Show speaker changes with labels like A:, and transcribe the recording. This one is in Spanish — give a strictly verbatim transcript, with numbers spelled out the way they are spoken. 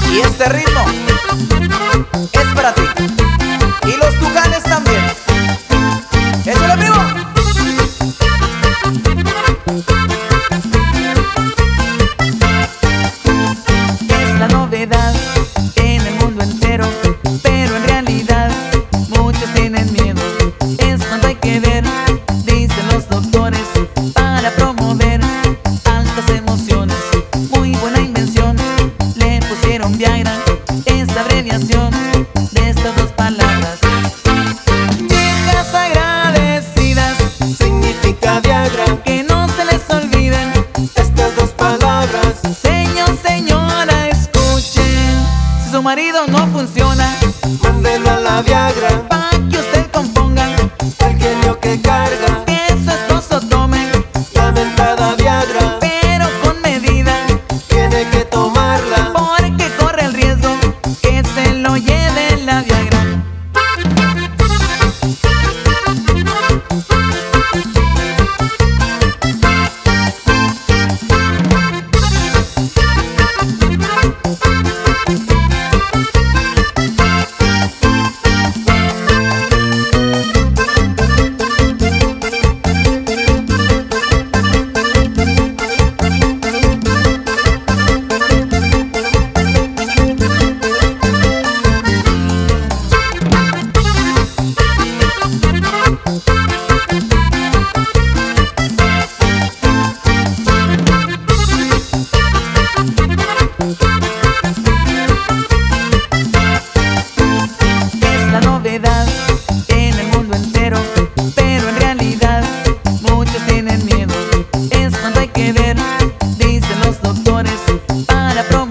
A: Y este ritmo es para ti. Y los tucanes también. ¡Échale, primo!
B: Es la novedad en el mundo entero, pero en realidad muchos tienen miedo. Es cuando hay que ver, dicen los doctores, para promover altas emociones. Muy buena invención, le pusieron Viagra, esta abreviación de estas dos palabras. Chicas agradecidas,
C: significa Viagra,
B: que no se les olviden
C: estas dos palabras.
B: Señor, señora, escuchen, si su marido no funciona,
C: Mándelo a la Viagra,
B: pa' que usted componga,
C: el genio que carga,
B: que su esposo tome,
C: la mentada Viagra,
B: pero con medida,
C: tiene que tomarla.
B: porque corre el riesgo que se lo lleve la Viagra. Es la novedad en el mundo entero, pero en realidad muchos tienen miedo. Es cuando hay que ver, dicen los doctores, para promover